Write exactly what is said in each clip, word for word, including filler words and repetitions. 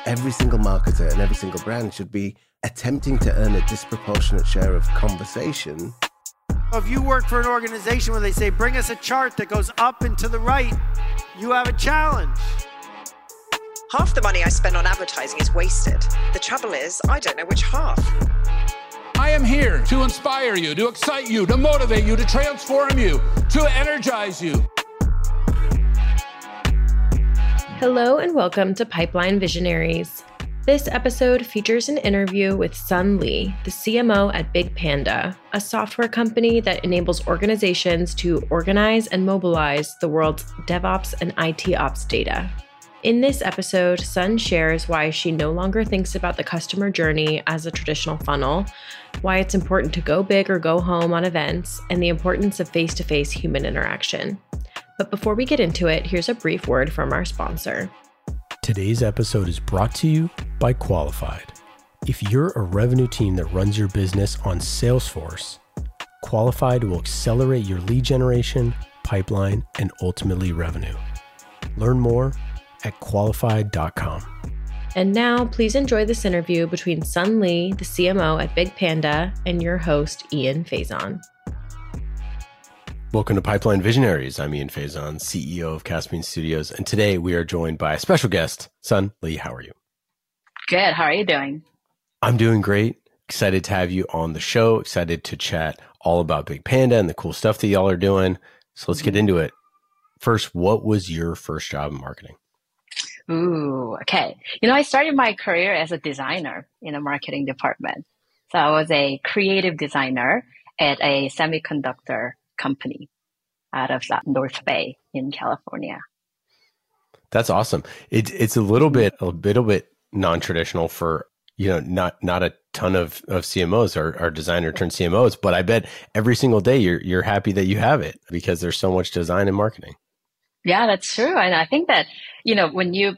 every single marketer and every single brand should be attempting to earn a disproportionate share of conversation. If you work for an organization where they say, bring us a chart that goes up and to the right, you have a challenge. Half the money I spend on advertising is wasted. The trouble is, I don't know which half. I am here to inspire you, to excite you, to motivate you, to transform you, to energize you. Hello and welcome to Pipeline Visionaries. This episode features an interview with Sun Lee, the C M O at Big Panda, a software company that enables organizations to organize and mobilize the world's DevOps and I T ops data. In this episode, Sun shares why she no longer thinks about the customer journey as a traditional funnel, why it's important to go big or go home on events, and the importance of face-to-face human interaction. But before we get into it, here's a brief word from our sponsor. Today's episode is brought to you by Qualified. If you're a revenue team that runs your business on Salesforce, Qualified will accelerate your lead generation, pipeline, and ultimately revenue. Learn more at qualified dot com. And now, please enjoy this interview between Sun Lee, the C M O at Big Panda, and your host, Ian Faison. Welcome to Pipeline Visionaries. I'm Ian Faison, C E O of Caspian Studios, and today we are joined by a special guest, Sun Lee. How are you? Good. How are you doing? I'm doing great. Excited to have you on the show. Excited to chat all about Big Panda and the cool stuff that y'all are doing. So let's get into it. First, what was your first job in marketing? Ooh, okay. You know, I started my career as a designer in a marketing department. So I was a creative designer at a semiconductor company out of North Bay in California. That's awesome. It, it's a little bit, a little bit non-traditional for, you know, not, not a ton of, of C M Os or, or designer turned C M Os, but I bet every single day you're, you're happy that you have it because there's so much design and marketing. Yeah, that's true. And I think that, you know, when you,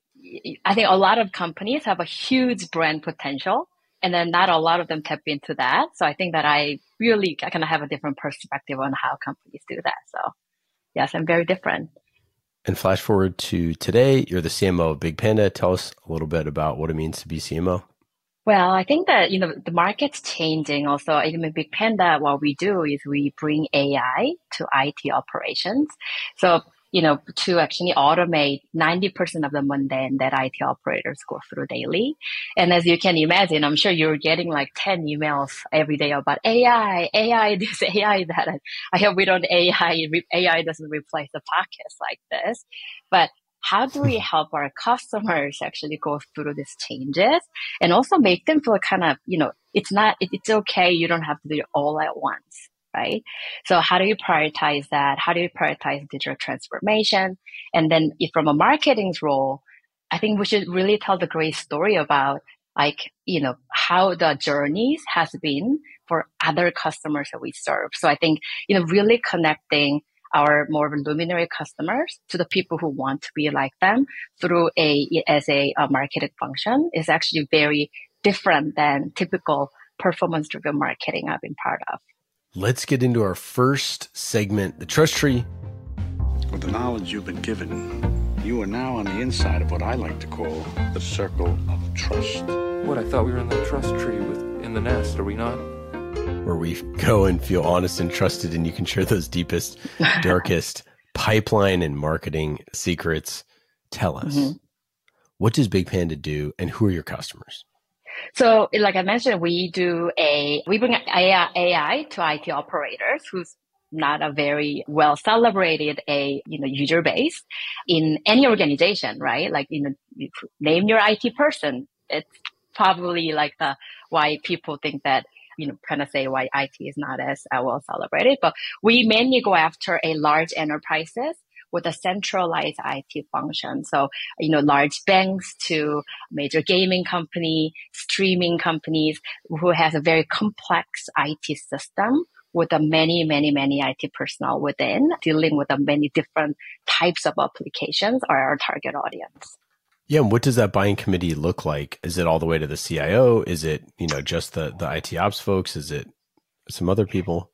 I think a lot of companies have a huge brand potential, and then not a lot of them tap into that. So I think that I really kind of have a different perspective on how companies do that. So yes, I'm very different. And flash forward to today, you're the C M O of Big Panda. Tell us a little bit about what it means to be C M O. Well, I think that, you know, the market's changing also. Even Big Panda, what we do is we bring A I to I T operations. So, you know, to actually automate ninety percent of the mundane that I T operators go through daily. And as you can imagine, I'm sure you're getting like ten emails every day about A I, A I this, A I that. And I hope we don't A I, A I doesn't replace the podcasts like this. But how do we help our customers actually go through these changes and also make them feel kind of, you know, it's not, it, it's okay. You don't have to do it all at once. Right? So how do you prioritize that? How do you prioritize digital transformation? And then if from a marketing's role, I think we should really tell the great story about like, you know, how the journeys has been for other customers that we serve. So I think, you know, really connecting our more luminary customers to the people who want to be like them through a, as a, a marketing function is actually very different than typical performance-driven marketing I've been part of. Let's get into our first segment, the trust tree. With the knowledge you've been given, you are now on the inside of what I like to call the circle of trust. What, I thought we were in the trust tree with in the nest, are we not? Where we go and feel honest and trusted, and you can share those deepest, darkest pipeline and marketing secrets. Tell us, mm-hmm. What does Big Panda do, and who are your customers? So, like I mentioned, we do a, we bring A I to I T operators who's not a very well celebrated a, you know, user base in any organization, right? Like, you know, you name your I T person. It's probably like the, why people think that, you know, kind of say why I T is not as uh, well celebrated, but we mainly go after a large enterprises with a centralized I T function. So, you know, large banks to major gaming company, streaming companies who has a very complex I T system with a many, many, many I T personnel within dealing with a many different types of applications are our target audience. Yeah. And what does that buying committee look like? Is it all the way to the C I O? Is it, you know, just the, the I T ops folks? Is it some other people?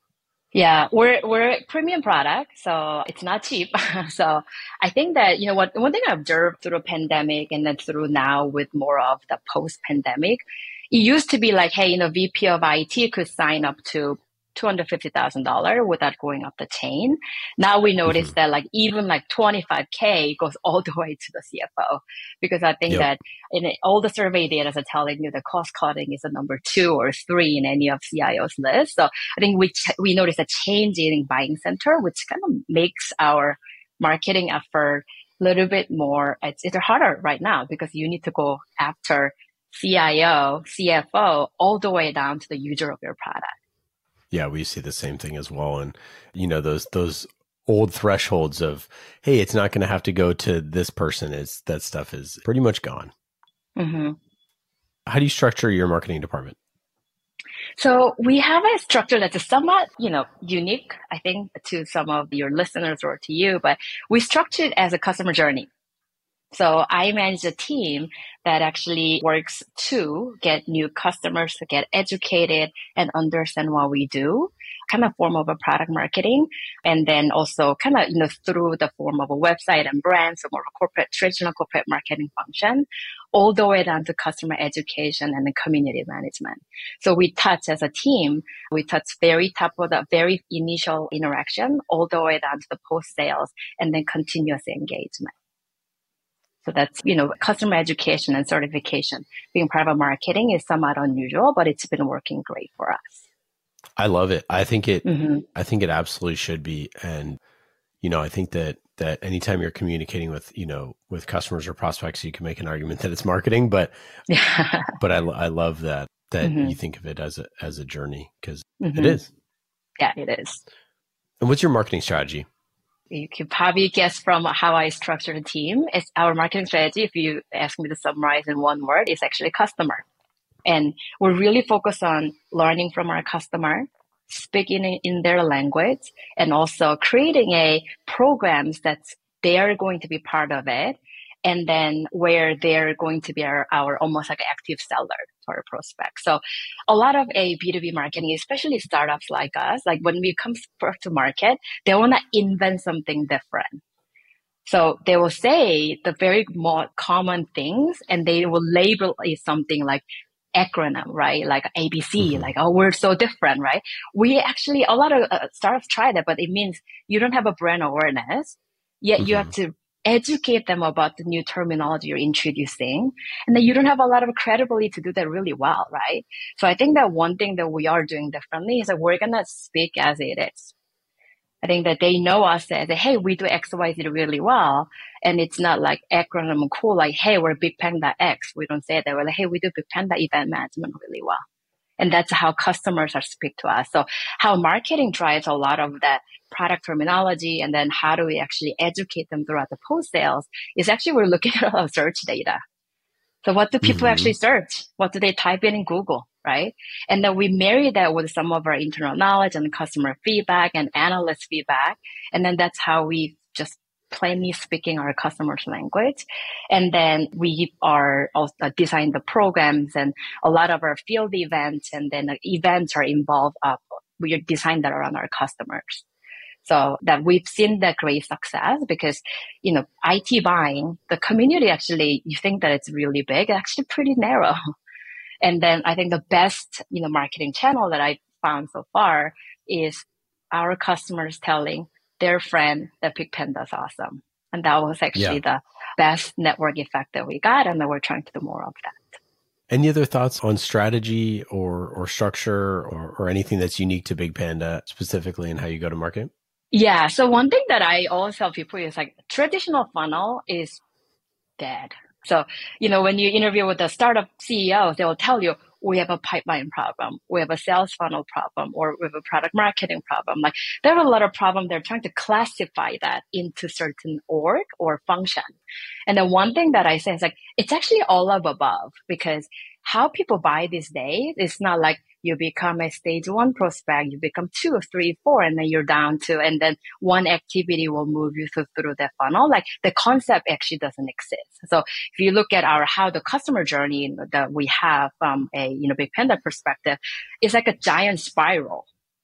Yeah, we're we're a premium product, so it's not cheap. So I think that, you know, what one thing I observed through the pandemic and then through now with more of the post-pandemic, it used to be like, hey, you know, V P of I T could sign up to two hundred fifty thousand dollars without going up the chain. Now we notice mm-hmm. that like even like twenty-five K goes all the way to the C F O, because I think yep. that in all the survey data are telling you the cost cutting is a number two or three in any of C I O's list. So I think we ch- we notice a change in buying center, which kind of makes our marketing effort a little bit more, it's, it's harder right now because you need to go after C I O, C F O, all the way down to the user of your product. Yeah, we see the same thing as well. And, you know, those those old thresholds of, hey, it's not going to have to go to this person, is that stuff is pretty much gone. Mm-hmm. How do you structure your marketing department? So we have a structure that's somewhat, you know, unique, I think, to some of your listeners or to you, but we structure it as a customer journey. So I manage a team that actually works to get new customers to get educated and understand what we do, kind of form of a product marketing. And then also kind of, you know, through the form of a website and brand, so more of a corporate, traditional corporate marketing function, all the way down to customer education and then community management. So we touch as a team, we touch very top of the very initial interaction, all the way down to the post sales and then continuous engagement. So that's, you know, customer education and certification being part of marketing is somewhat unusual, but it's been working great for us. I love it. I think it, mm-hmm. I think it absolutely should be. And, you know, I think that, that anytime you're communicating with, you know, with customers or prospects, you can make an argument that it's marketing, but, but I, I love that, that mm-hmm. you think of it as a, as a journey, because mm-hmm. it is. Yeah, it is. And what's your marketing strategy? You could probably guess from how I structure the team. It's our marketing strategy. If you ask me to summarize in one word, it's actually customer. And we're really focused on learning from our customer, speaking in their language, and also creating a programs that they are going to be part of it. And then where they're going to be our, our almost like an active seller to our prospects. So a lot of a B two B marketing, especially startups like us, like when we come first to market, they want to invent something different. So they will say the very more common things and they will label it something like acronym, right? Like A B C, mm-hmm. like, oh, we're so different, right? We actually, a lot of uh, startups try that, but it means you don't have a brand awareness, yet mm-hmm. you have to educate them about the new terminology you're introducing. And then you don't have a lot of credibility to do that really well, right? So I think that one thing that we are doing differently is that we're going to speak as it is. I think that they know us as, hey, we do X Y Z really well. And it's not like acronym cool, like, hey, we're Big Panda X. We don't say that. We're like, hey, we do Big Panda event management really well. And that's how customers are speak to us. So how marketing drives a lot of that product terminology, and then how do we actually educate them throughout the post sales is actually we're looking at our search data. So what do people mm-hmm. actually search? What do they type in in Google, right? And then we marry that with some of our internal knowledge and customer feedback and analyst feedback. And then that's how we just plainly speaking our customers' language. And then we are also designing the programs and a lot of our field events, and then the events are involved. Uh, we are designed that around our customers. So that we've seen that great success because, you know, I T buying, the community actually, you think that it's really big, actually pretty narrow. And then I think the best, you know, marketing channel that I found so far is our customers telling their friend that Big Panda is awesome. And that was actually yeah. the best network effect that we got. And then we're trying to do more of that. Any other thoughts on strategy or, or structure or, or anything that's unique to Big Panda specifically and how you go to market? Yeah. So one thing that I always tell people is like traditional funnel is dead. So, you know, when you interview with the startup C E Os, they will tell you, we have a pipeline problem, we have a sales funnel problem, or we have a product marketing problem. Like there are a lot of problems. They're trying to classify that into certain org or function. And the one thing that I say is like, it's actually all of above, because how people buy these days, it's not like you become a stage one prospect, you become two, three, four, and then you're down to, and then one activity will move you through, through that funnel. Like the concept actually doesn't exist. So if you look at our, how the customer journey that we have from a, you know, Big Panda perspective, it's like a giant spiral.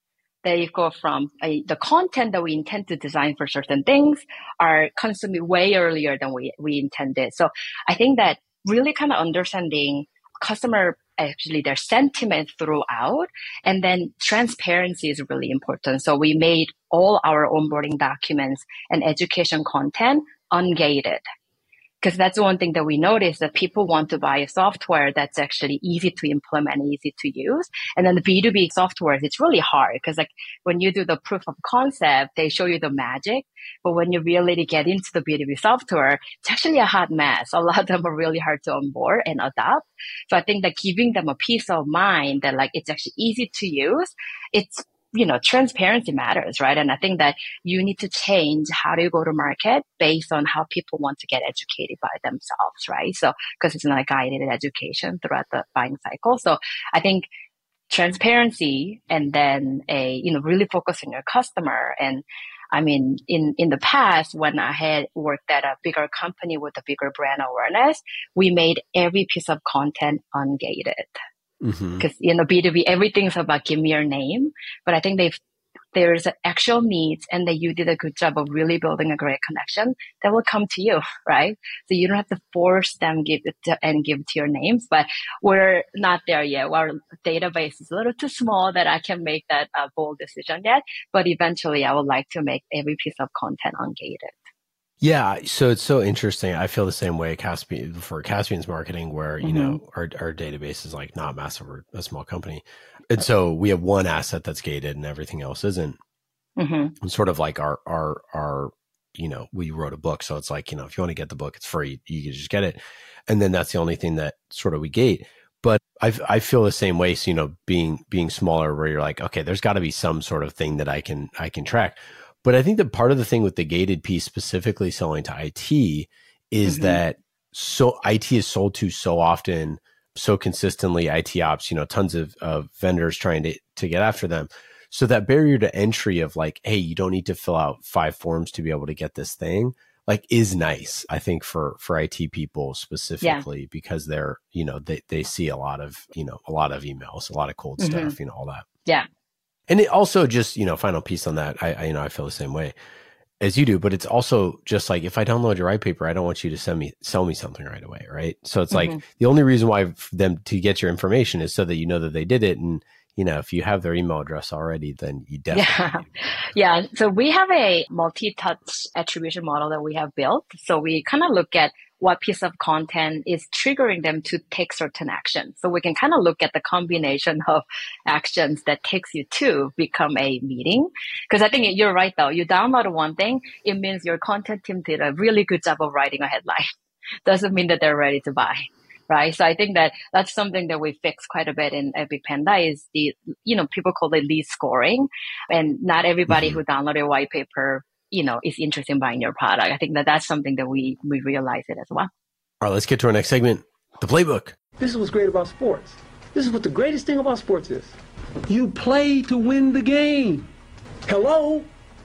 they go from uh, the content that we intend to design for certain things are consumed way earlier than we, we intended. So I think that really kind of understanding customer, actually their sentiment throughout, and then transparency is really important. So we made all our onboarding documents and education content ungated. Because that's one thing that we noticed, that people want to buy a software that's actually easy to implement, easy to use. And then the B two B software, it's really hard because like when you do the proof of concept, they show you the magic. But when you really get into the B two B software, it's actually a hot mess. A lot of them are really hard to onboard and adopt. So I think that giving them a peace of mind that like it's actually easy to use, it's you know, transparency matters, right? And I think that you need to change how do you go to market based on how people want to get educated by themselves, right? So, because it's not a guided education throughout the buying cycle. So I think transparency and then a, you know, really focus on your customer. And I mean, in, in the past, when I had worked at a bigger company with a bigger brand awareness, we made every piece of content ungated. Because, mm-hmm. you know, B two B, everything's about give me your name. But I think they've, there's actual needs and that you did a good job of really building a great connection that will come to you, right? So you don't have to force them give it to, and give to your names, but we're not there yet. Our database is a little too small that I can make that uh, bold decision yet. But eventually I would like to make every piece of content ungated. Yeah, so it's so interesting. I feel the same way Caspian, for Caspian's marketing, where, you mm-hmm. know, our our database is like not massive, or a small company. And so we have one asset that's gated and everything else isn't. Mm-hmm. It's sort of like our, our, our, you know, we wrote a book. So it's like, you know, if you want to get the book, it's free. You can just get it. And then that's the only thing that sort of we gate. But I I feel the same way. So, you know, being, being smaller, where you're like, okay, there's got to be some sort of thing that I can, I can track. But I think that part of the thing with the gated piece, specifically selling to I T, is mm-hmm. that so I T is sold to so often, so consistently, I T ops, you know, tons of, of vendors trying to, to get after them. So that barrier to entry of like, hey, you don't need to fill out five forms to be able to get this thing, like, is nice, I think, for, for I T people specifically, yeah. because they're, you know, they, they see a lot of, you know, a lot of emails, a lot of cold mm-hmm. stuff, you know, all that. Yeah. And it also just, you know, final piece on that, I, I, you know, I feel the same way as you do, but it's also just like, if I download your white paper, I don't want you to send me, sell me something right away. Right. So it's mm-hmm. like the only reason why for them to get your information is so that you know that they did it. And, you know, if you have their email address already, then you definitely. Yeah. yeah. So we have a multi-touch attribution model that we have built. So we kind of look at what piece of content is triggering them to take certain action. So we can kind of look at the combination of actions that takes you to become a meeting. Because I think you're right, though. You download one thing, it means your content team did a really good job of writing a headline. Doesn't mean that they're ready to buy. Right. So I think that that's something that we fixed quite a bit in Big Panda is the, you know, people call it lead scoring. And not everybody mm-hmm. who downloaded a white paper, you know, is interested in buying your product. I think that that's something that we, we realize it as well. All right, let's get to our next segment, the playbook. This is what's great about sports. This is what the greatest thing about sports is. You play to win the game. Hello?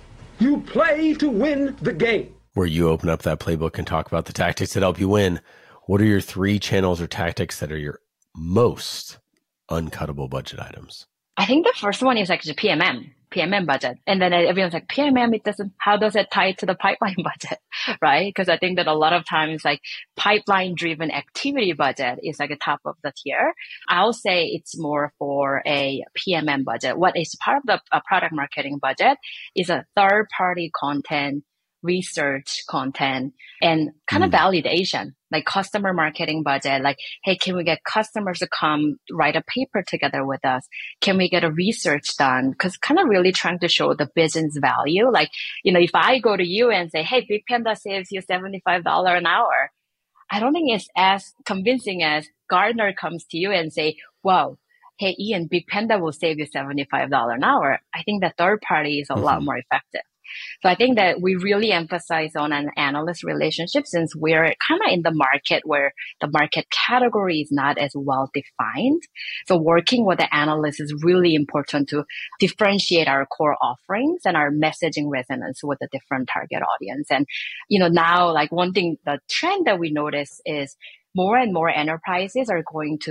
You play to win the game. Where you open up that playbook and talk about the tactics that help you win. What are your three channels or tactics that are your most uncuttable budget items? I think the first one is actually P M M. P M M budget. And then everyone's like, P M M, it doesn't, how does it tie to the pipeline budget? Right? Because I think that a lot of times like pipeline driven activity budget is like a top of the tier. I'll say it's more for a P M M budget. What is part of the uh, product marketing budget is a third party content, research content, and kind of mm. validation, like customer marketing budget. Like, hey, can we get customers to come write a paper together with us? Can we get a research done? Because kind of really trying to show the business value. Like, you know, if I go to you and say, hey, Big Panda saves you seventy-five dollars an hour, I don't think it's as convincing as Gartner comes to you and say, wow, hey, Ian, Big Panda will save you seventy-five dollars an hour. I think the third party is a mm-hmm. lot more effective. So I think that we really emphasize on an analyst relationship since we're kind of in the market where the market category is not as well defined. So working with the analyst is really important to differentiate our core offerings and our messaging resonance with the different target audience. And, you know, now like one thing, the trend that we notice is more and more enterprises are going to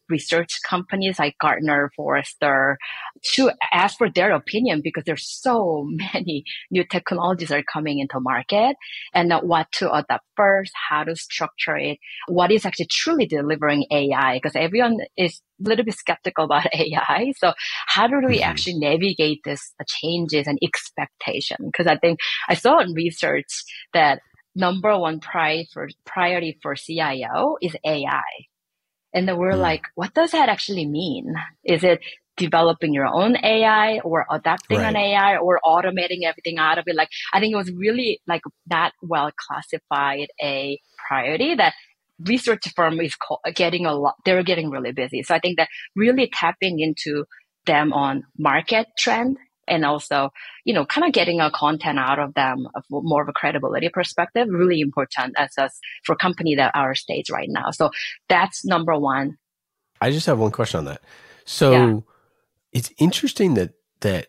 research companies like Gartner, Forrester, to ask for their opinion because there's so many new technologies that are coming into market and what to adopt first, how to structure it, what is actually truly delivering A I, because everyone is a little bit skeptical about A I. So how do we mm-hmm. actually navigate this changes and expectation? Because I think I saw in research that number one pri- for, priority for C I O is A I. And then we're mm. like, what does that actually mean? Is it developing your own A I or adapting right. an A I or automating everything out of it? Like, I think it was really like that well classified a priority that research firm is getting a lot, they're getting really busy. So I think that really tapping into them on market trend and also, you know, kind of getting a content out of them of more of a credibility perspective, really important as us for a company that our stage right now. So that's number one. I just have one question on that. So yeah. It's interesting that, that,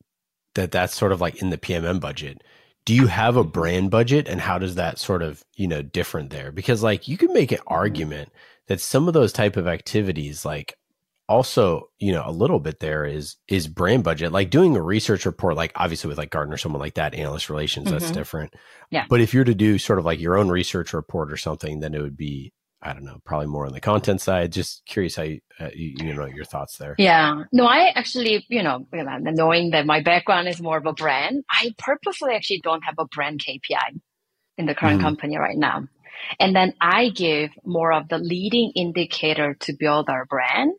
that that's sort of like in the P M M budget. Do you have a brand budget, and how does that sort of, you know, different there? Because like you can make an argument that some of those type of activities, like, also, you know, a little bit there is, is brand budget, like doing a research report, like obviously with like Gartner, someone like that, analyst relations, mm-hmm. that's different. Yeah. But if you're to do sort of like your own research report or something, then it would be, I don't know, probably more on the content side. Just curious how you, uh, you, you know, your thoughts there. Yeah. No, I actually, you know, knowing that my background is more of a brand, I purposely actually don't have a brand K P I in the current mm-hmm. company right now. And then I give more of the leading indicator to build our brand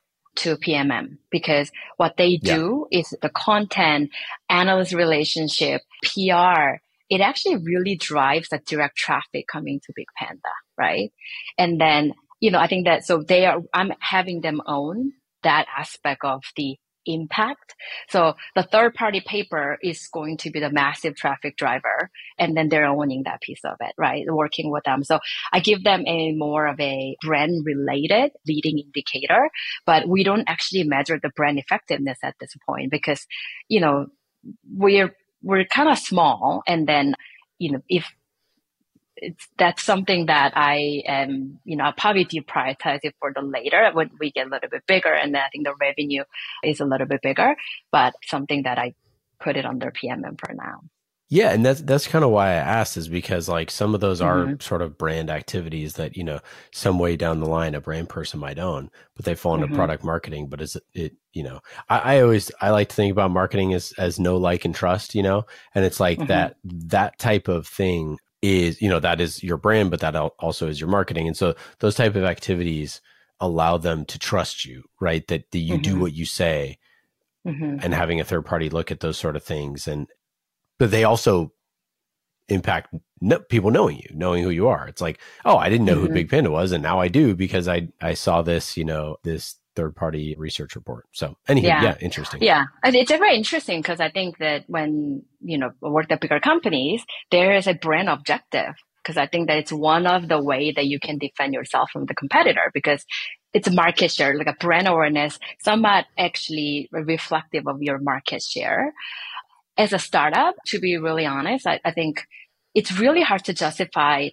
to P M M, because what they do yeah. is the content, analyst relationship, P R, it actually really drives the direct traffic coming to Big Panda, right? And then, you know, I think that, so they are, I'm having them own that aspect of the impact. So the third party paper is going to be the massive traffic driver, and then they're owning that piece of it, right? Working with them. So I give them a more of a brand related leading indicator, but we don't actually measure the brand effectiveness at this point because, you know, we're, we're kind of small. And then, you know, if it's, that's something that I am, you know, I'll probably deprioritize it for the later when we get a little bit bigger. And then I think the revenue is a little bit bigger, but something that I put it under P M M for now. Yeah. And that's, that's kind of why I asked, is because like some of those mm-hmm. are sort of brand activities that, you know, some way down the line, a brand person might own, but they fall into mm-hmm. product marketing. But is it, it you know, I, I always, I like to think about marketing as, as know, like, and trust, you know, and it's like mm-hmm. that, that type of thing is, you know, that is your brand, but that also is your marketing. And so those type of activities allow them to trust you, right? That, that you mm-hmm. do what you say mm-hmm. and having a third party look at those sort of things. And, but they also impact no, people knowing you, knowing who you are. It's like, oh, I didn't know mm-hmm. who Big Panda was, and now I do because I, I saw this, you know, this third party research report. So anyhow, yeah, yeah interesting. Yeah. It's very interesting because I think that when, you know, I worked at bigger companies, there is a brand objective, because I think that it's one of the way that you can defend yourself from the competitor, because it's a market share, like a brand awareness, somewhat actually reflective of your market share. As a startup, to be really honest, I, I think it's really hard to justify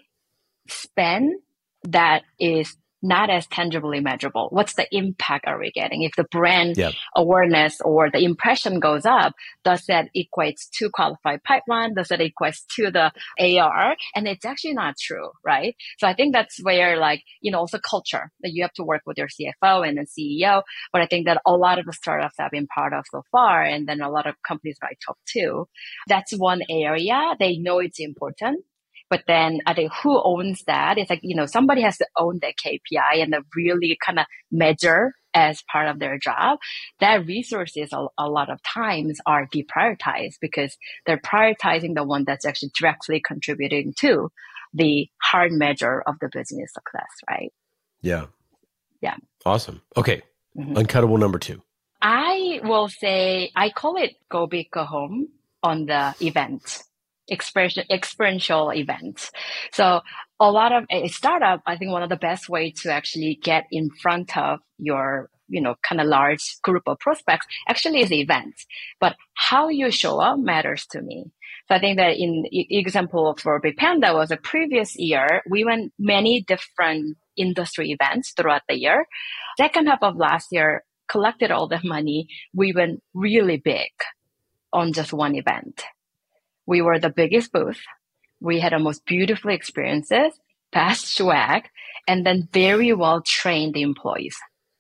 spend that is not as tangibly measurable. What's the impact are we getting? If the brand yep. awareness or the impression goes up, does that equate to qualified pipeline? Does that equate to the A R? And it's actually not true, right? So I think that's where, like, you know, also culture, that you have to work with your C F O and the C E O. But I think that a lot of the startups I've been part of so far, and then a lot of companies that I talk to, that's one area they know it's important. But then I think who owns that? It's like, you know, somebody has to own that K P I and really kind of measure as part of their job. That resources a, a lot of times are deprioritized because they're prioritizing the one that's actually directly contributing to the hard measure of the business success, right? Yeah. Yeah. Awesome. Okay. Mm-hmm. Uncuttable number two. I will say, I call it go big, go home on the event. Experiential, experiential events. So a lot of a startup, I think one of the best way to actually get in front of your, you know, kind of large group of prospects actually is events. But how you show up matters to me. So I think that in e- example for Big Panda was a previous year, we went many different industry events throughout the year. Second half of last year, collected all the money. We went really big on just one event. We were the biggest booth. We had the most beautiful experiences, fast swag, and then very well trained employees.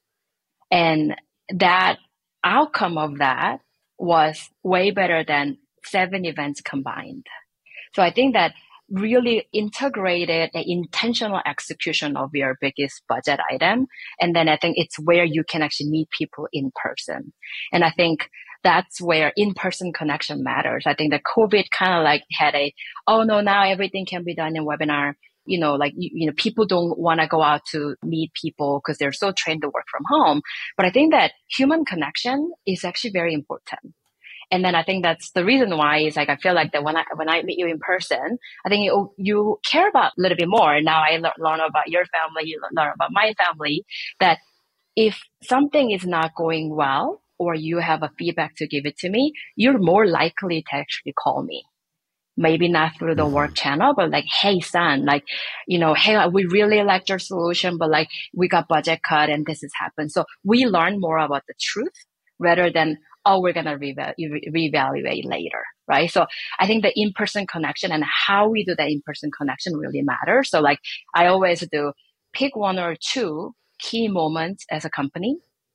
And that outcome of that was way better than seven events combined. So I think that really integrated the intentional execution of your biggest budget item. And then I think it's where you can actually meet people in person. And I think that's where in-person connection matters. I think that COVID kind of like had a, oh no, now everything can be done in webinar. You know, like, you, you know, people don't want to go out to meet people because they're so trained to work from home. But I think that human connection is actually very important. And then I think that's the reason why is like, I feel like that when I, when I meet you in person, I think you, you care about a little bit more. Now I learn, learn about your family, you learn about my family, that if something is not going well or you have a feedback to give it to me, you're more likely to actually call me. Maybe not through the work channel, but like, hey, son, like, you know, hey, we really liked your solution, but like, we got budget cut and this has happened. So we learn more about the truth rather than, oh, we're going to re- reevaluate later, right? So I think the in-person connection and how we do that in-person connection really matters. So like, I always do pick one or two key moments as a company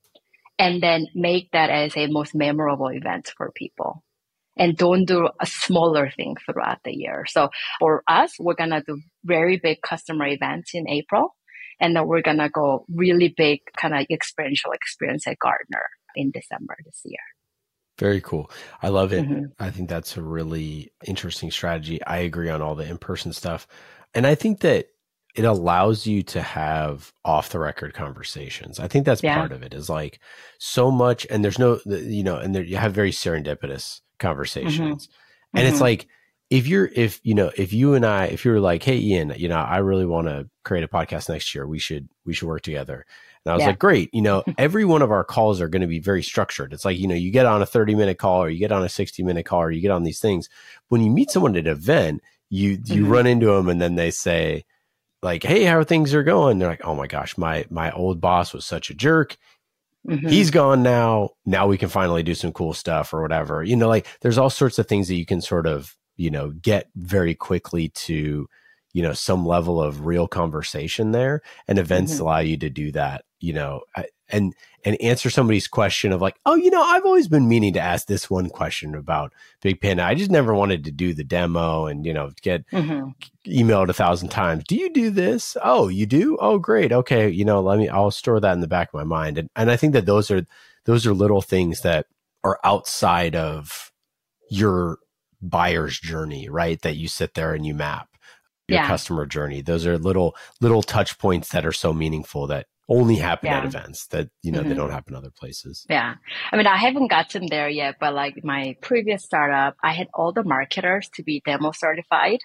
and then make that as a most memorable event for people. And don't do a smaller thing throughout the year. So for us, we're going to do very big customer events in April. And then we're going to go really big kind of experiential experience at Gartner in December this year. Very cool. I love it. Mm-hmm. I think that's a really interesting strategy. I agree on all the in-person stuff. And I think that it allows you to have off the record conversations. I think that's Yeah. part of it is like so much, and there's no, you know, and there, you have very serendipitous conversations. Mm-hmm. And it's Mm-hmm. like, if you're, if, you know, if you and I, if you're like, hey, Ian, you know, I really want to create a podcast next year, we should, we should work together. And I was Yeah. like, great. You know, every one of our calls are going to be very structured. It's like, you know, you get on a thirty minute call or you get on a sixty minute call or you get on these things. When you meet someone at an event, you, you Mm-hmm. run into them and then they say like, hey, how are things are going? They're like, oh my gosh, my, my old boss was such a jerk. Mm-hmm. He's gone now. Now we can finally do some cool stuff or whatever. You know, like there's all sorts of things that you can sort of, you know, get very quickly to, you know, some level of real conversation there. And events Mm-hmm. allow you to do that, you know, and, and answer somebody's question of like, oh, you know, I've always been meaning to ask this one question about Big Panda. I just never wanted to do the demo and, you know, get Mm-hmm. emailed a thousand times. Do you do this? Oh, you do? Oh, great. Okay. You know, let me, I'll store that in the back of my mind. And, and I think that those are, those are little things that are outside of your buyer's journey, right? That you sit there and you map your Yeah. customer journey. Those are little, little touch points that are so meaningful that only happen at Yeah. events that, you know, they Mm-hmm. don't happen other places. Yeah. I mean, I haven't gotten there yet, but like my previous startup, I had all the marketers to be demo certified.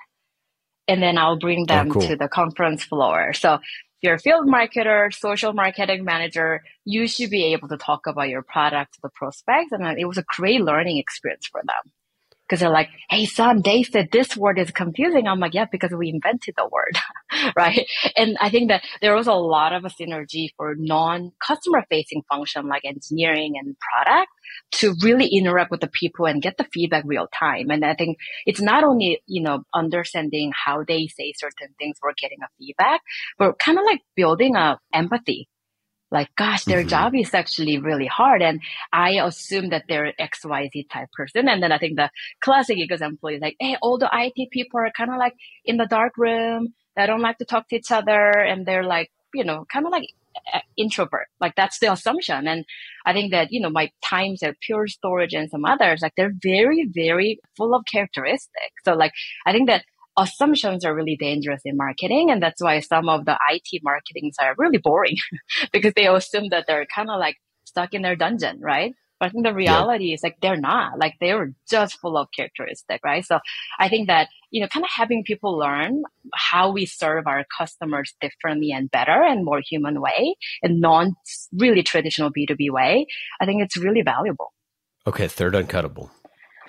And then I'll bring them Oh, cool. to the conference floor. So if you're a field marketer, social marketing manager, you should be able to talk about your product to the prospects. And it was a great learning experience for them. Because they're like, hey, son, they said this word is confusing. I'm like, yeah, because we invented the word, right? And I think that there was a lot of a synergy for non-customer facing function like engineering and product to really interact with the people and get the feedback real time. And I think it's not only, you know, understanding how they say certain things or getting a feedback, but kind of like building a empathy. Like, gosh, their Mhm. job is actually really hard. And I assume that they're X Y Z type person. And then I think the classic example is like, hey, all the I T people are kind of like in the dark room. They don't like to talk to each other. And they're like, you know, kind of like introvert. Like that's the assumption. And I think that, you know, my times at Pure Storage and some others, like they're very, very full of characteristics. So like, I think that assumptions are really dangerous in marketing. And that's why some of the I T marketings are really boring because they assume that they're kind of like stuck in their dungeon, right? But I think the reality yeah. is like, they're not, like they're just full of characteristics, right? So I think that, you know, kind of having people learn how we serve our customers differently and better and more human way and non really traditional B two B way, I think it's really valuable. Okay. Third uncuttable.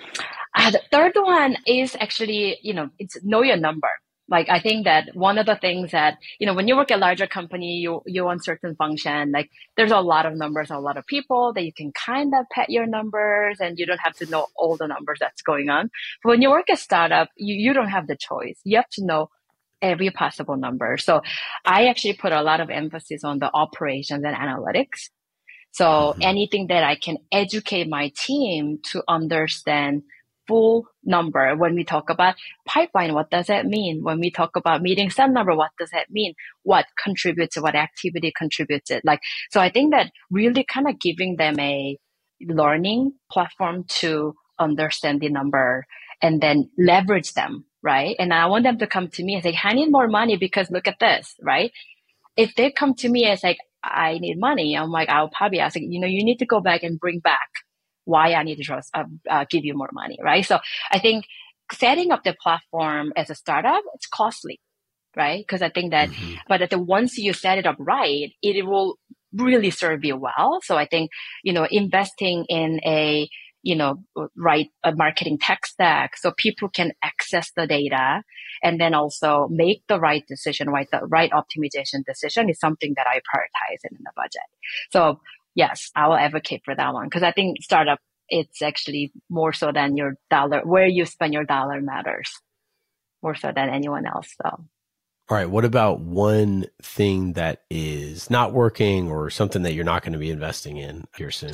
Uh, the third one is actually, you know, it's know your number. Like, I think that one of the things that, you know, when you work at a larger company, you, you want certain function, like there's a lot of numbers, a lot of people that you can kind of pet your numbers and you don't have to know all the numbers that's going on. But when you work at a startup, you, you don't have the choice. You have to know every possible number. So I actually put a lot of emphasis on the operations and analytics. So mm-hmm. anything that I can educate my team to understand full number. When we talk about pipeline, what does that mean? When we talk about meeting some number, what does that mean? What contributes, what activity contributes it? Like, so I think that really kind of giving them a learning platform to understand the number and then leverage them, right? And I want them to come to me and say, I need more money because look at this, right? If they come to me as like, I need money, I'm like, I'll probably ask, you know, you need to go back and bring back why I need to trust, uh, uh, give you more money, right? So I think setting up the platform as a startup, it's costly, right? Because I think that, mm-hmm. but at the, once you set it up right, it will really serve you well. So I think, you know, investing in a, you know, right, a marketing tech stack so people can access the data and then also make the right decision, right, the right optimization decision is something that I prioritize in the budget. So yes, I will advocate for that one because I think startup, it's actually more so than your dollar, where you spend your dollar matters more so than anyone else. So, all right. What about one thing that is not working or something that you're not going to be investing in here soon?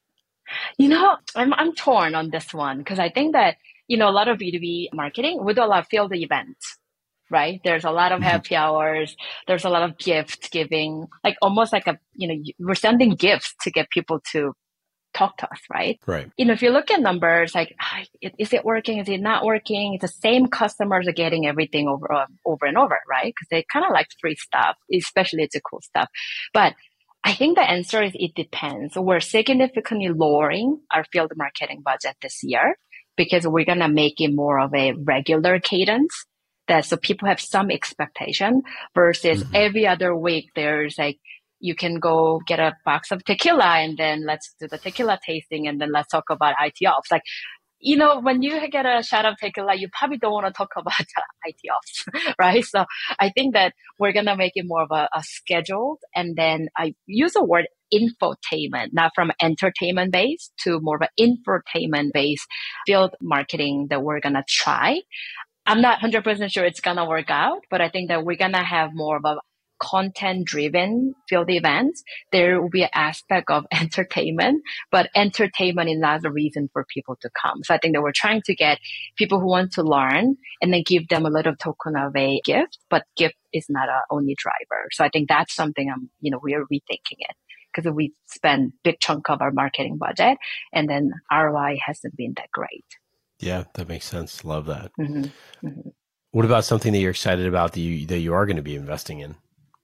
You know, I'm I'm torn on this one because I think that, you know, a lot of B two B marketing, we do a lot of field events. Right? There's a lot of happy hours. There's a lot of gift giving, like almost like a, you know, we're sending gifts to get people to talk to us, right? Right. You know, if you look at numbers, like, is it working? Is it not working? It's the same customers are getting everything over, uh, over and over, right? Because they kind of like free stuff, especially it's a cool stuff. But I think the answer is it depends. We're significantly lowering our field marketing budget this year because we're going to make it more of a regular cadence. That so people have some expectation versus mm-hmm. every other week there's like you can go get a box of tequila and then let's do the tequila tasting and then let's talk about I T ops. Like, you know, when you get a shot of tequila, you probably don't want to talk about I T ops, right? So I think that we're going to make it more of a, a scheduled and then I use the word infotainment, not from entertainment based to more of an infotainment based field marketing that we're going to try. I'm not one hundred percent sure it's going to work out, but I think that we're going to have more of a content-driven field events. There will be an aspect of entertainment, but entertainment is not the reason for people to come. So I think that we're trying to get people who want to learn and then give them a little token of a gift, but gift is not a only driver. So I think that's something I'm, you know, we are rethinking it because we spend big chunk of our marketing budget and then R O I hasn't been that great. Yeah, that makes sense. Love that. Mm-hmm. Mm-hmm. What about something that you're excited about that you, that you are going to be investing in?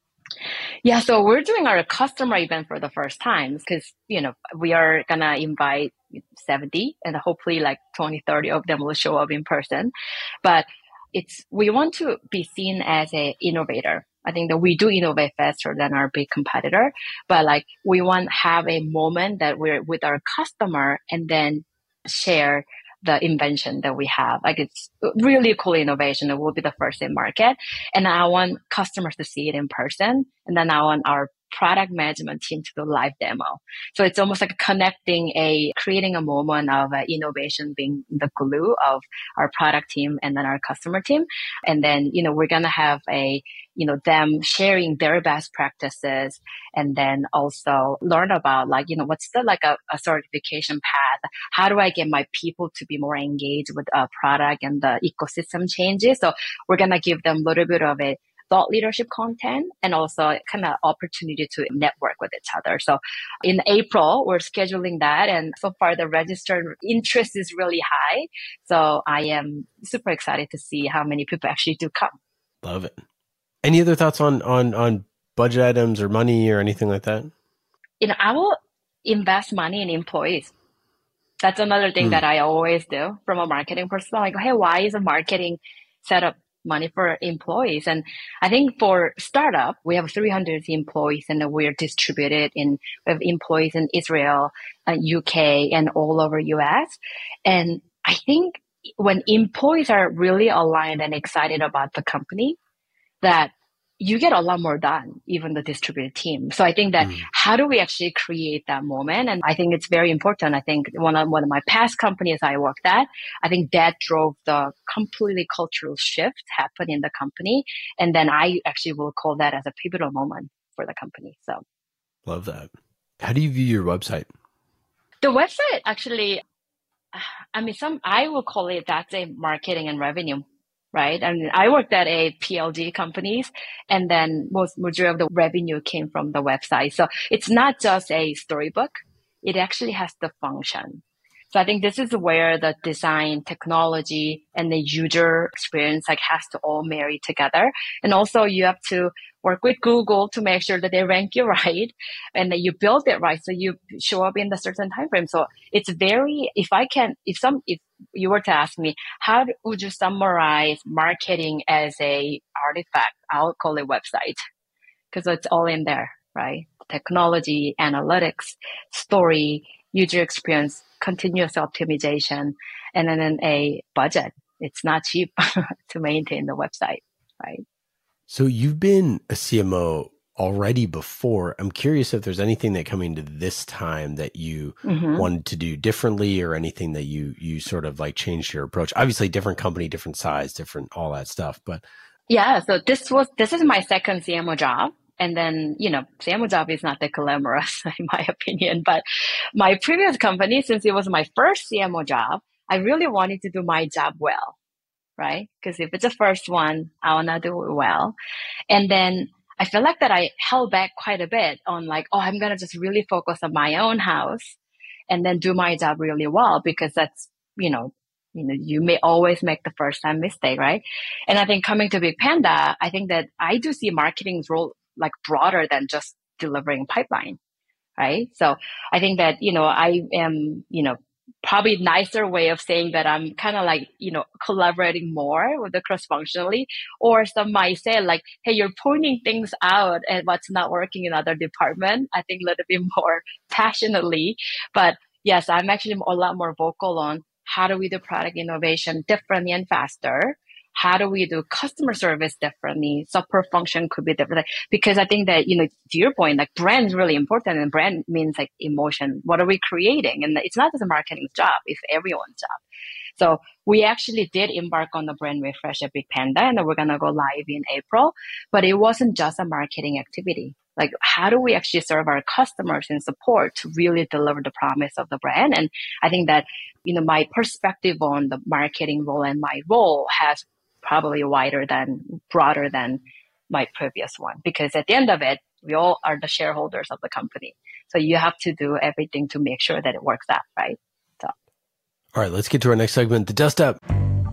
Yeah, so we're doing our customer event for the first time because, you know, we are going to invite seventy and hopefully like twenty, thirty of them will show up in person. But it's, we want to be seen as an innovator. I think that we do innovate faster than our big competitor, but like we want to have a moment that we're with our customer and then share the invention that we have. Like it's really cool innovation. It will be the first in market. And I want customers to see it in person. And then I want our product management team to do live demo. So it's almost like connecting a, creating a moment of uh, innovation being the glue of our product team and then our customer team. And then, you know, we're going to have a, you know, them sharing their best practices and then also learn about like, you know, what's the, like a, a certification path? How do I get my people to be more engaged with a product and the ecosystem changes? So we're going to give them a little bit of a thought leadership content and also kind of opportunity to network with each other. So in April, we're scheduling that. And so far the registered interest is really high. So I am super excited to see how many people actually do come. Love it. Any other thoughts on, on, on budget items or money or anything like that? You know, I will invest money in employees. That's another thing mm. that I always do from a marketing perspective. Like, hey, why is a marketing setup money for employees? And I think for startup, we have three hundred employees and we're distributed in, we have employees in Israel, uh, U K, and all over U S. And I think when employees are really aligned and excited about the company, that you get a lot more done, even the distributed team. So I think that mm. how do we actually create that moment? And I think it's very important. I think one of, one of my past companies I worked at, I think that drove the completely cultural shift happen in the company. And then I actually will call that as a pivotal moment for the company. So love that. How do you view your website? The website actually, I mean, some, I will call it that's a marketing and revenue. Right. I mean, I worked at a P L G companies, and then most majority of the revenue came from the website. So it's not just a storybook. It actually has the function. So I think this is where the design, technology, and the user experience like has to all marry together. And also you have to work with Google to make sure that they rank you right and that you build it right. So you show up in the certain time frame. So it's very, if I can, if some, if you were to ask me, how would you summarize marketing as a artifact? I'll call it website because it's all in there, right? Technology, analytics, story, user experience, continuous optimization, and then a budget. It's not cheap to maintain the website, right? So you've been a C M O already before. I'm curious if there's anything that coming to this time that you mm-hmm. wanted to do differently, or anything that you you sort of like changed your approach. Obviously, different company, different size, different all that stuff. But yeah, so this was this is my second C M O job. And then, you know, C M O job is not that glamorous in my opinion. But my previous company, since it was my first C M O job, I really wanted to do my job well. Right? Because if it's the first one, I want to do it well. And then I feel like that I held back quite a bit on like, oh, I'm going to just really focus on my own house and then do my job really well, because that's, you know, you know, you may always make the first time mistake, right? And I think coming to Big Panda, I think that I do see marketing's role like broader than just delivering pipeline, right? So I think that, you know, I am, you know, probably nicer way of saying that I'm kind of like, you know, collaborating more with the cross-functionally, or some might say like, hey, you're pointing things out and what's not working in other department. I think a little bit more passionately, but yes, I'm actually a lot more vocal on how do we do product innovation differently and faster? How do we do customer service differently? Support function could be different. Because I think that, you know, to your point, like brand is really important, and brand means like emotion. What are we creating? And it's not just a marketing's job, it's everyone's job. So we actually did embark on the brand refresh at Big Panda, and we're going to go live in April. But it wasn't just a marketing activity. Like, how do we actually serve our customers in support to really deliver the promise of the brand? And I think that, you know, my perspective on the marketing role and my role has probably wider than, broader than my previous one. Because at the end of it, we all are the shareholders of the company. So you have to do everything to make sure that it works out, right? So. All right, let's get to our next segment, the Dust Up.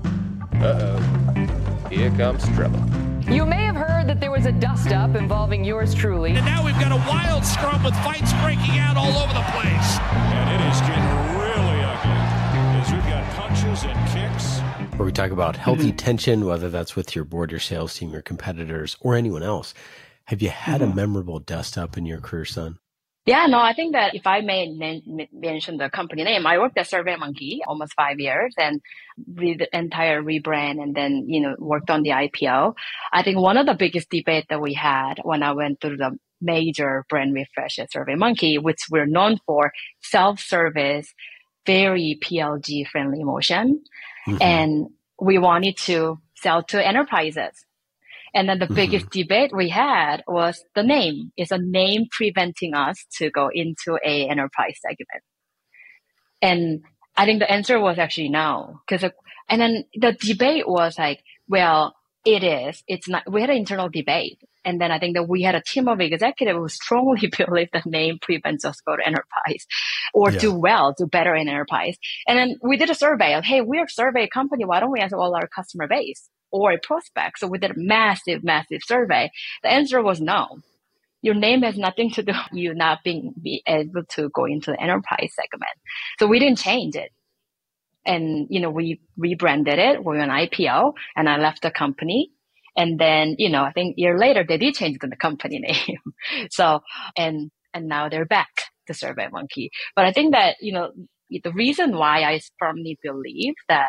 Uh-oh. Here comes trouble. You may have heard that there was a dust up involving yours truly. And now we've got a wild scrum with fights breaking out all over the place. And it is getting really ugly as we've got punches and kicks. Where we talk about healthy mm-hmm. tension, whether that's with your board, your sales team, your competitors, or anyone else. Have you had mm-hmm. a memorable dust up in your career, Sun? Yeah, no, I think that if I may men- mention the company name, I worked at SurveyMonkey almost five years and did the entire rebrand, and then, you know, worked on the I P O. I think one of the biggest debate that we had when I went through the major brand refresh at SurveyMonkey, which we're known for, self-service, very P L G friendly motion. Mm-hmm. And we wanted to sell to enterprises. And then the mm-hmm. biggest debate we had was the name. Is a name preventing us to go into a enterprise segment? And I think the answer was actually no. Because and then the debate was like, well, it is. It's not. We had an internal debate. And then I think that we had a team of executives who strongly believe the name prevents us go to enterprise or yeah. do well, do better in enterprise. And then we did a survey of, hey, we're a survey company. Why don't we ask all our customer base or a prospect? So we did a massive, massive survey. The answer was no. Your name has nothing to do with you not being be able to go into the enterprise segment. So we didn't change it. And, you know, we rebranded it. We were an I P O, and I left the company. And then, you know, I think a year later, they did change the company name. So, and, and now they're back to SurveyMonkey. But I think that, you know, the reason why I firmly believe that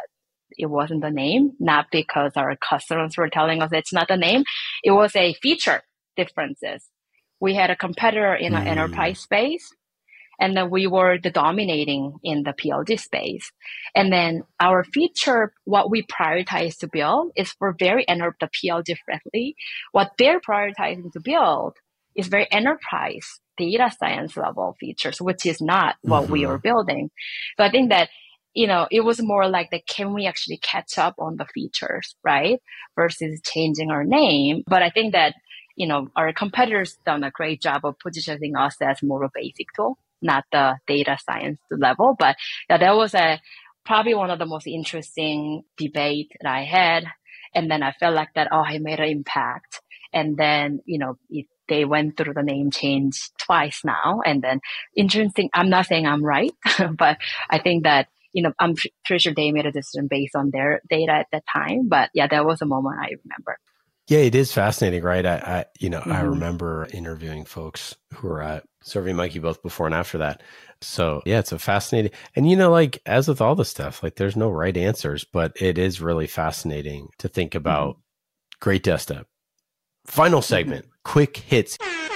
it wasn't the name, not because our customers were telling us it's not the name. It was a feature differences. We had a competitor in the mm. enterprise space, and then we were the dominating in the P L G space. And then our feature, what we prioritize to build is for very enter- the P L G friendly. What they're prioritizing to build is very enterprise data science level features, which is not what mm-hmm. we were building. So I think that, you know, it was more like that, can we actually catch up on the features, right? Versus changing our name. But I think that, you know, our competitors done a great job of positioning us as more of a basic tool, not the data science level. But yeah, that was a probably one of the most interesting debate that I had. And then I felt like that, oh, I made an impact. And then, you know, it, they went through the name change twice now. And then interesting, I'm not saying I'm right, but I think that, you know, I'm pretty sure they made a decision based on their data at that time. But yeah, that was a moment I remember. Yeah, it is fascinating, right? I, I you know, mm-hmm. I remember interviewing folks who were at SurveyMonkey both before and after that. So yeah, it's a fascinating, and you know, like as with all this stuff, like there's no right answers, but it is really fascinating to think about. Mm-hmm. Great desktop. Final segment, mm-hmm. quick hits.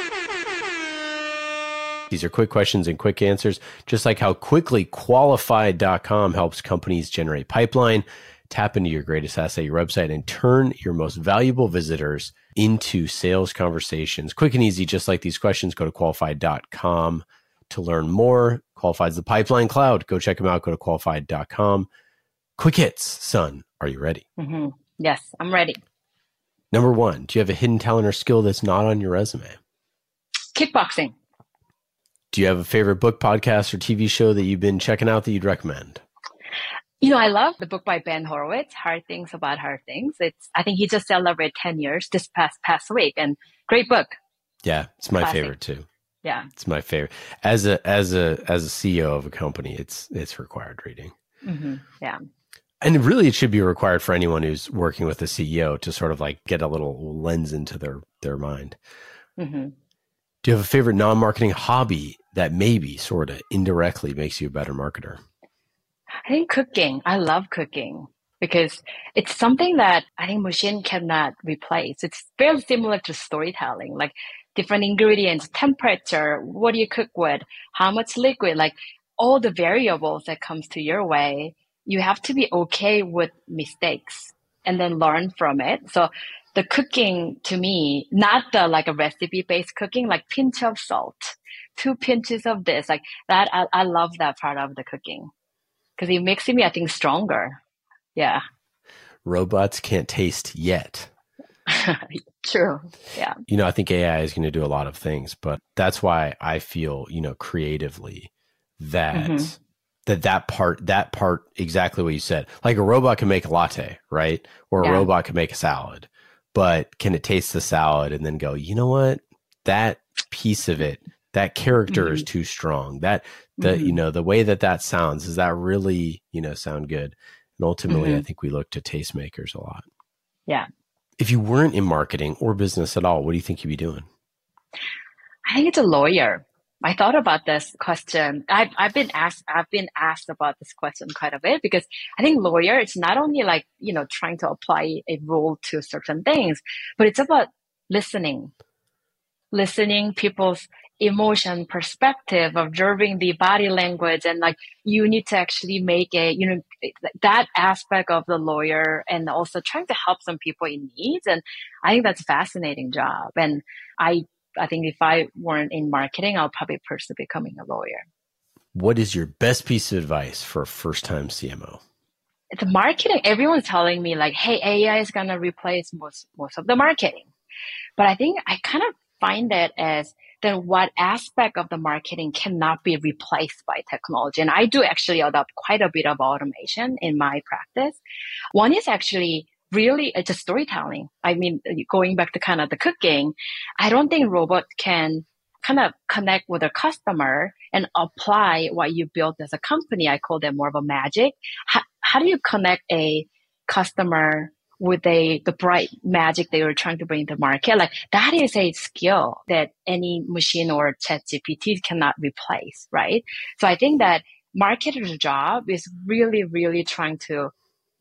These are quick questions and quick answers, just like how quickly qualified dot com helps companies generate pipeline. Tap into your greatest asset, your website, and turn your most valuable visitors into sales conversations. Quick and easy, just like these questions. Go to qualified dot com to learn more. Qualified's the pipeline cloud. Go check them out. Go to qualified dot com. Quick hits, Sun. Are you ready? Mm-hmm. Yes, I'm ready. Number one, do you have a hidden talent or skill that's not on your resume? Kickboxing. Do you have a favorite book, podcast, or T V show that you've been checking out that you'd recommend? You know, I love the book by Ben Horowitz, Hard Things About Hard Things. It's, I think he just celebrated ten years this past past week, and great book. Yeah, it's my Classic. favorite too. Yeah, it's my favorite. As a as a as a C E O of a company, it's it's required reading. Mm-hmm. Yeah. And really, it should be required for anyone who's working with a C E O to sort of like get a little lens into their, their mind. Mm-hmm. Do you have a favorite non-marketing hobby that maybe sort of indirectly makes you a better marketer? I think cooking. I love cooking because it's something that I think machine cannot replace. It's very similar to storytelling, like different ingredients, temperature, what do you cook with, how much liquid, like all the variables that comes to your way. You have to be okay with mistakes and then learn from it. So the cooking to me, not the like a recipe based cooking, like pinch of salt, two pinches of this, like that. I, I love that part of the cooking because it makes me, I think, stronger. Yeah. Robots can't taste yet. True. Yeah. You know, I think A I is going to do a lot of things, but that's why I feel, you know, creatively that mm-hmm. that that part, that part, exactly what you said, like a robot can make a latte, right? Or a yeah. robot can make a salad, but can it taste the salad and then go, you know what, that piece of it, that character mm-hmm. is too strong. That, the, mm-hmm. you know, the way that that sounds, does that really, you know, sound good? And ultimately, mm-hmm. I think we look to tastemakers a lot. Yeah. If you weren't in marketing or business at all, what do you think you'd be doing? I think it's a lawyer. I thought about this question. I've, I've been asked, I've been asked about this question quite a bit because I think lawyer, it's not only like, you know, trying to apply a rule to certain things, but it's about listening, listening people's emotion, perspective, observing the body language. And like, you need to actually make a, you know, that aspect of the lawyer and also trying to help some people in needs. And I think that's a fascinating job. And I, I think if I weren't in marketing, I'll probably pursue becoming a lawyer. What is your best piece of advice for a first-time C M O? The marketing, everyone's telling me like, hey, A I is going to replace most, most of the marketing. But I think I kind of find that as then what aspect of the marketing cannot be replaced by technology. And I do actually adopt quite a bit of automation in my practice. One is actually really it's a storytelling. I mean, going back to kind of the cooking, I don't think robot can kind of connect with a customer and apply what you built as a company. I call that more of a magic. How, how do you connect a customer with a the bright magic they were trying to bring to market? Like that is a skill that any machine or ChatGPT cannot replace, right? So I think that marketer's job is really, really trying to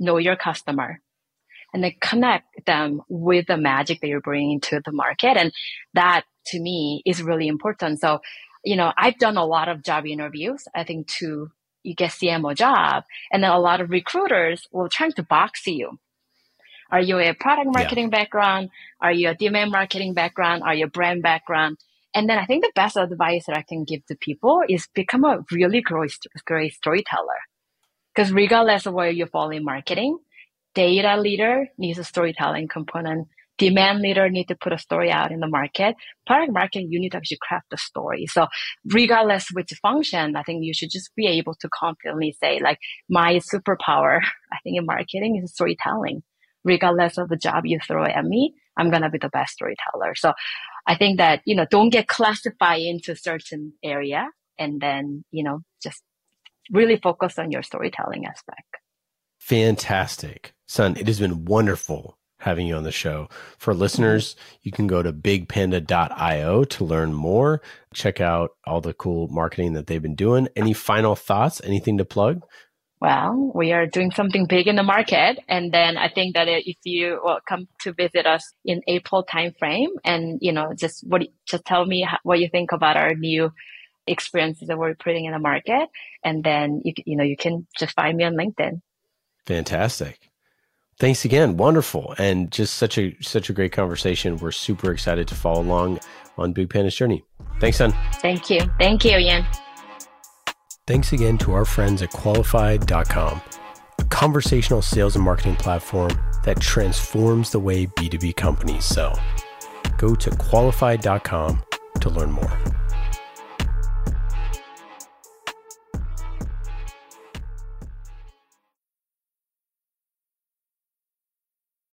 know your customer, and then connect them with the magic that you're bringing to the market. And that to me is really important. So, you know, I've done a lot of job interviews, I think, to you get C M O job. And then a lot of recruiters will try to box you. Are you a product marketing yeah. background? Are you a demand marketing background? Are you a brand background? And then I think the best advice that I can give to people is become a really great, great storyteller. Because regardless of where you fall in marketing, data leader needs a storytelling component. Demand leader need to put a story out in the market. Product marketing, you need to actually craft the story. So regardless which function, I think you should just be able to confidently say, like, my superpower, I think in marketing is storytelling. Regardless of the job you throw at me, I'm going to be the best storyteller. So I think that, you know, don't get classified into a certain area, and then, you know, just really focus on your storytelling aspect. Fantastic. Sun, it has been wonderful having you on the show. For listeners, you can go to big panda dot io to learn more. Check out all the cool marketing that they've been doing. Any final thoughts? Anything to plug? Well, we are doing something big in the market. And then I think that if you well, come to visit us in April timeframe, and, you know, just what, just tell me what you think about our new experiences that we're putting in the market. And then, you, you know, you can just find me on LinkedIn. Fantastic. Thanks again. Wonderful. And just such a, such a great conversation. We're super excited to follow along on Big Panda's journey. Thanks, Sun. Thank you. Thank you, Ian. Thanks again to our friends at qualified dot com, a conversational sales and marketing platform that transforms the way B two B companies sell. Go to qualified dot com to learn more.